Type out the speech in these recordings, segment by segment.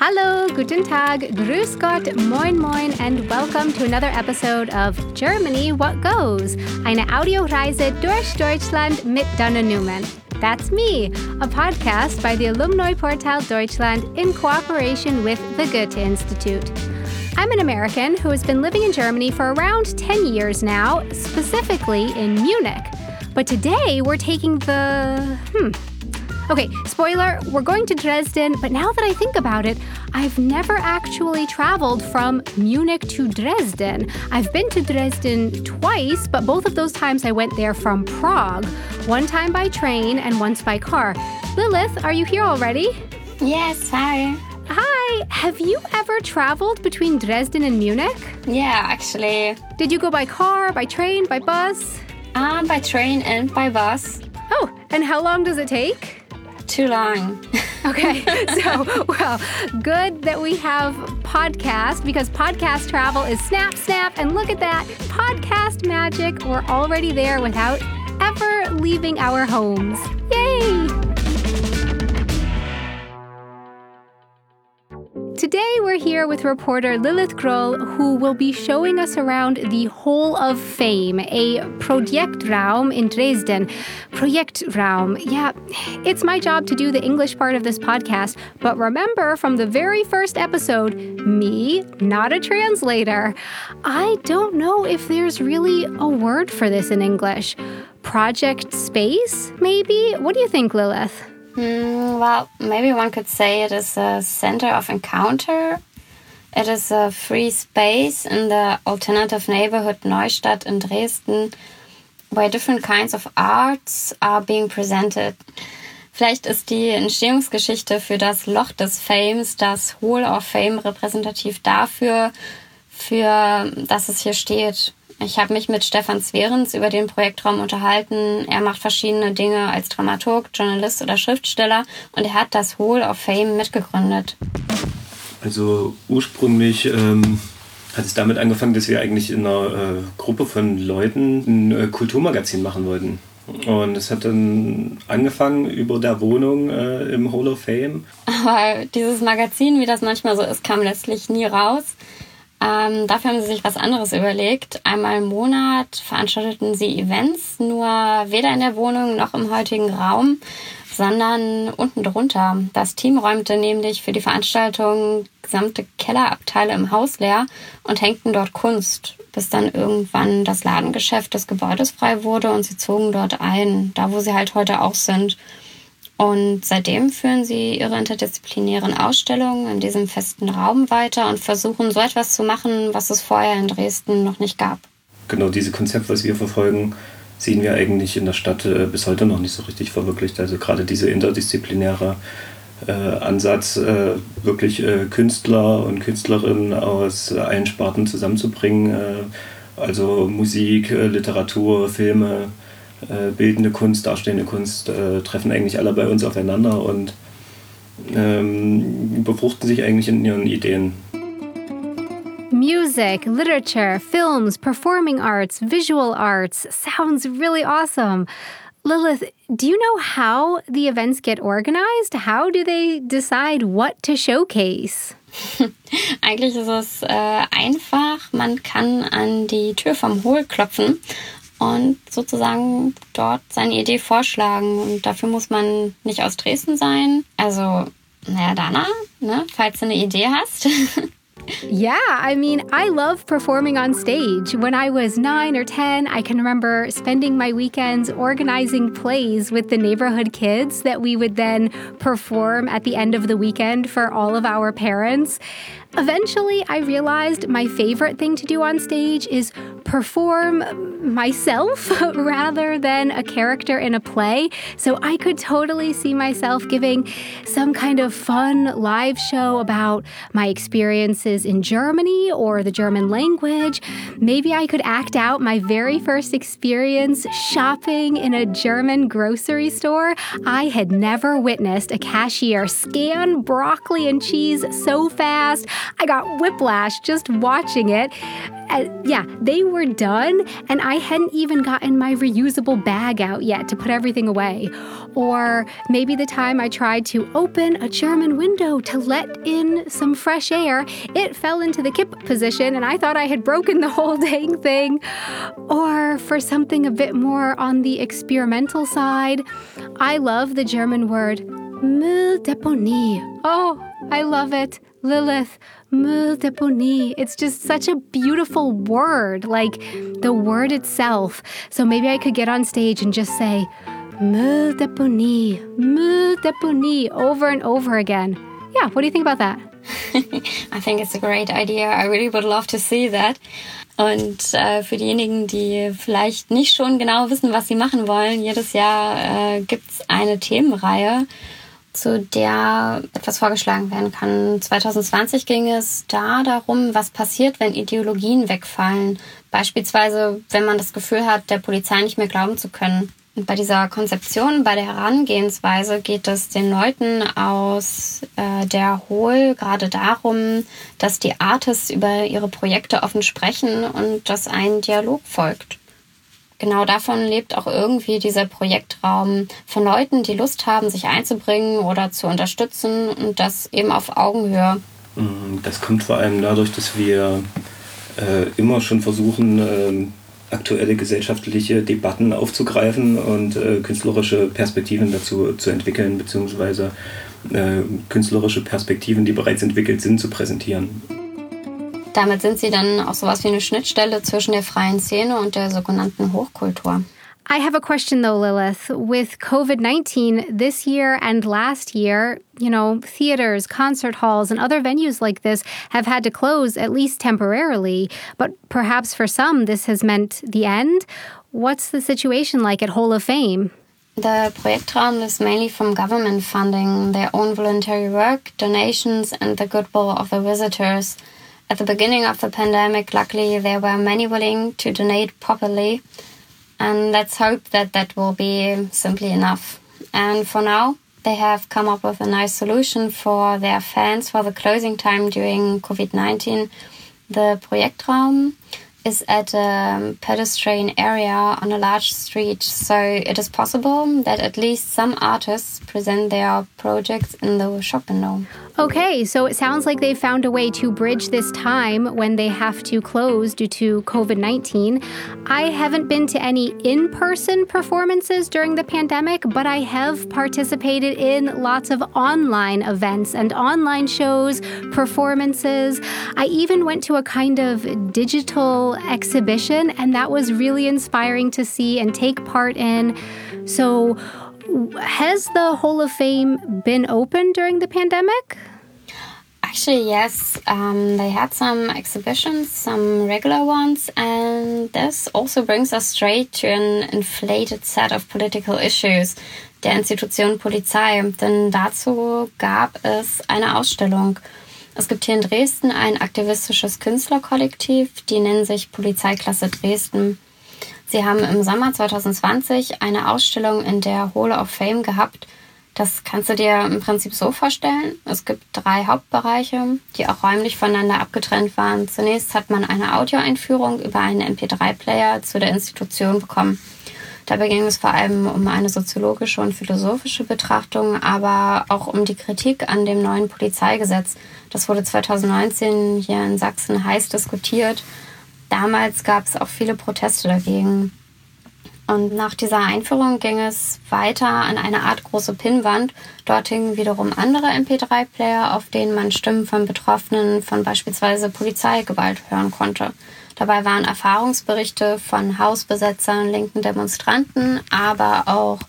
Hallo, guten Tag, grüß Gott, moin moin, and welcome to another episode of Germany What Goes, eine Audioreise durch Deutschland mit Donna Newman. That's me, a podcast by the Alumni Portal Deutschland in cooperation with the Goethe Institute. I'm an American who has been living in Germany for around 10 years now, specifically in Munich. But today we're taking Okay, spoiler, we're going to Dresden, but now that I think about it, I've never actually traveled from Munich to Dresden. I've been to Dresden twice, but both of those times I went there from Prague. One time by train and once by car. Lilith, are you here already? Yes, hi. Hi, have you ever traveled between Dresden and Munich? Yeah, actually. Did you go by car, by train, by bus? By train and by bus. Oh, and how long does it take? Too long. Okay, so, good that we have podcast, because podcast travel is snap, and look at that, podcast magic. We're already there without ever leaving our homes. Yay! Today we're here with reporter Lilith Groll, who will be showing us around the Hall of Fame, a Projektraum in Dresden. Projektraum, yeah, it's my job to do the English part of this podcast, but remember from the very first episode, me, not a translator. I don't know if there's really a word for this in English. Project space, maybe? What do you think, Lilith? Well, maybe one could say it is a center of encounter. It is a free space in the alternative neighborhood Neustadt in Dresden, where different kinds of arts are being presented. Vielleicht ist die Entstehungsgeschichte für das Loch des Fames, das Hall of Fame, repräsentativ dafür, dass es hier steht. Ich habe mich mit Stefan Sverens über den Projektraum unterhalten. Er macht verschiedene Dinge als Dramaturg, Journalist oder Schriftsteller und er hat das Hall of Fame mitgegründet. Also ursprünglich hat es damit angefangen, dass wir eigentlich in einer Gruppe von Leuten ein Kulturmagazin machen wollten. Und es hat dann angefangen über der Wohnung im Hall of Fame. Aber dieses Magazin, wie das manchmal so ist, kam letztlich nie raus. Dafür haben sie sich was anderes überlegt. Einmal im Monat veranstalteten sie Events, nur weder in der Wohnung noch im heutigen Raum, sondern unten drunter. Das Team räumte nämlich für die Veranstaltung gesamte Kellerabteile im Haus leer und hängten dort Kunst, bis dann irgendwann das Ladengeschäft des Gebäudes frei wurde und sie zogen dort ein, da wo sie halt heute auch sind. Und seitdem führen sie ihre interdisziplinären Ausstellungen in diesem festen Raum weiter und versuchen so etwas zu machen, was es vorher in Dresden noch nicht gab. Genau, dieses Konzept, was wir verfolgen, sehen wir eigentlich in der Stadt bis heute noch nicht so richtig verwirklicht. Also gerade dieser interdisziplinäre Ansatz, wirklich Künstler und Künstlerinnen aus allen Sparten zusammenzubringen, also Musik, Literatur, Filme, bildende Kunst, darstellende Kunst, treffen eigentlich alle bei uns aufeinander und befruchten sich eigentlich in ihren Ideen. Music, literature, films, performing arts, visual arts. Sounds really awesome. Lilith, do you know how the events get organized? How do they decide what to showcase? Eigentlich ist es einfach. Man kann an die Tür vom Hall klopfen und sozusagen dort seine Idee vorschlagen. Und dafür muss man nicht aus Dresden sein. Also, Dana, falls du eine Idee hast. Yeah, I mean, I love performing on stage. When I was 9 or 10, I can remember spending my weekends organizing plays with the neighborhood kids that we would then perform at the end of the weekend for all of our parents. Eventually, I realized my favorite thing to do on stage is perform myself rather than a character in a play. So I could totally see myself giving some kind of fun live show about my experiences in Germany or the German language. Maybe I could act out my very first experience shopping in a German grocery store. I had never witnessed a cashier scan broccoli and cheese so fast. I got whiplash just watching it. Yeah, they were done, and I hadn't even gotten my reusable bag out yet to put everything away. Or maybe the time I tried to open a German window to let in some fresh air, it fell into the kip position, and I thought I had broken the whole dang thing. Or for something a bit more on the experimental side, I love the German word Mülldeponie. Oh, I love it. Lilith, Mülldeponie. It's just such a beautiful word, like the word itself. So maybe I could get on stage and just say, Mülldeponie, Mülldeponie, over and over again. Yeah, what do you think about that? I think it's a great idea. I really would love to see that. Und für diejenigen, die vielleicht nicht schon genau wissen, was sie machen wollen, jedes Jahr gibt's eine Themenreihe, zu der etwas vorgeschlagen werden kann. 2020 ging es da darum, was passiert, wenn Ideologien wegfallen. Beispielsweise, wenn man das Gefühl hat, der Polizei nicht mehr glauben zu können. Und bei dieser Konzeption, bei der Herangehensweise geht es den Leuten aus der Hol gerade darum, dass die Artists über ihre Projekte offen sprechen und dass ein Dialog folgt. Genau davon lebt auch irgendwie dieser Projektraum von Leuten, die Lust haben, sich einzubringen oder zu unterstützen und das eben auf Augenhöhe. Das kommt vor allem dadurch, dass wir immer schon versuchen, aktuelle gesellschaftliche Debatten aufzugreifen und künstlerische Perspektiven dazu zu entwickeln, beziehungsweise künstlerische Perspektiven, die bereits entwickelt sind, zu präsentieren. Damit sind sie dann auch sowas wie eine Schnittstelle zwischen der freien Szene und der sogenannten Hochkultur. I have a question though, Lilith. With COVID-19 this year and last year, theaters, concert halls, and other venues like this have had to close at least temporarily. But perhaps for some, this has meant the end. What's the situation like at Hall of Fame? The Projektraum lives mainly from government funding, their own voluntary work, donations, and the goodwill of the visitors. At the beginning of the pandemic, luckily, there were many willing to donate properly. And let's hope that that will be simply enough. And for now, they have come up with a nice solution for their fans for the closing time during COVID-19. The Projektraum is at a pedestrian area on a large street, so it is possible that at least some artists present their projects in the shop window. Okay, so it sounds like they found a way to bridge this time when they have to close due to COVID-19. I haven't been to any in-person performances during the pandemic, but I have participated in lots of online events and online shows, performances. I even went to a kind of digital exhibition, and that was really inspiring to see and take part in. So, has the Hall of Fame been open during the pandemic? Actually, yes. They had some exhibitions, some regular ones, and this also brings us straight to an inflated set of political issues der Institution Polizei, denn dazu gab es eine Ausstellung. Es gibt hier in Dresden ein aktivistisches Künstlerkollektiv, die nennen sich Polizeiklasse Dresden. Sie haben im Sommer 2020 eine Ausstellung in der Hall of Fame gehabt. Das kannst du dir im Prinzip so vorstellen. Es gibt 3 Hauptbereiche, die auch räumlich voneinander abgetrennt waren. Zunächst hat man eine Audioeinführung über einen MP3-Player zu der Institution bekommen. Dabei ging es vor allem um eine soziologische und philosophische Betrachtung, aber auch um die Kritik an dem neuen Polizeigesetz. Das wurde 2019 hier in Sachsen heiß diskutiert. Damals gab es auch viele Proteste dagegen. Und nach dieser Einführung ging es weiter an eine Art große Pinnwand. Dort hingen wiederum andere MP3-Player, auf denen man Stimmen von Betroffenen von beispielsweise Polizeigewalt hören konnte. Dabei waren Erfahrungsberichte von Hausbesetzern, linken Demonstranten, aber auch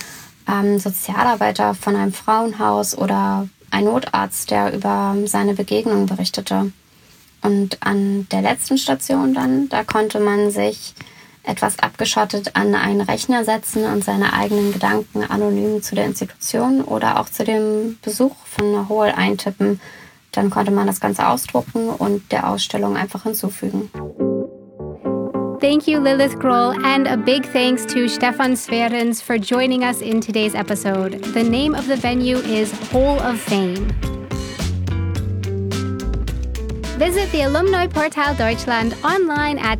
Sozialarbeiter von einem Frauenhaus oder ein Notarzt, der über seine Begegnung berichtete. Und an der letzten Station dann, da konnte man sich etwas abgeschottet an einen Rechner setzen und seine eigenen Gedanken anonym zu der Institution oder auch zu dem Besuch von einer Hall eintippen. Dann konnte man das Ganze ausdrucken und der Ausstellung einfach hinzufügen. Thank you, Lilith Groll, and a big thanks to Stefan Sverrens for joining us in today's episode. The name of the venue is Hall of Fame. Visit the Alumni Portal Deutschland online at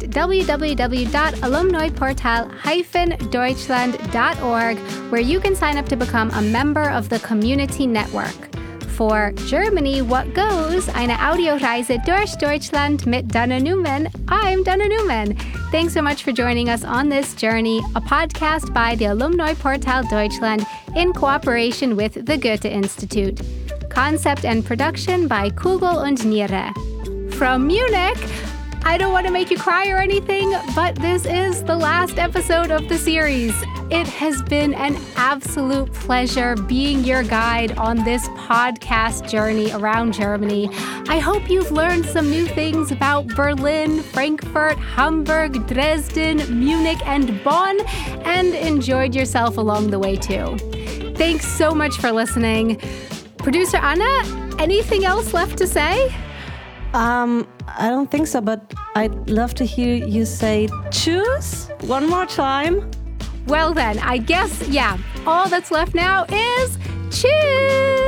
www.alumniportal-deutschland.org, where you can sign up to become a member of the community network. For Germany, What Goes? Eine Audioreise durch Deutschland mit Dana Newman. I'm Dana Newman. Thanks so much for joining us on this journey, a podcast by the Alumni Portal Deutschland in cooperation with the Goethe Institute. Concept and production by Kugel und Niere. From Munich, I don't want to make you cry or anything, but this is the last episode of the series. It has been an absolute pleasure being your guide on this podcast journey around Germany. I hope you've learned some new things about Berlin, Frankfurt, Hamburg, Dresden, Munich, and Bonn, and enjoyed yourself along the way too. Thanks so much for listening. Producer Anna, anything else left to say? I don't think so, but I'd love to hear you say tschüss one more time. Well then, I guess, yeah, all that's left now is tschüss!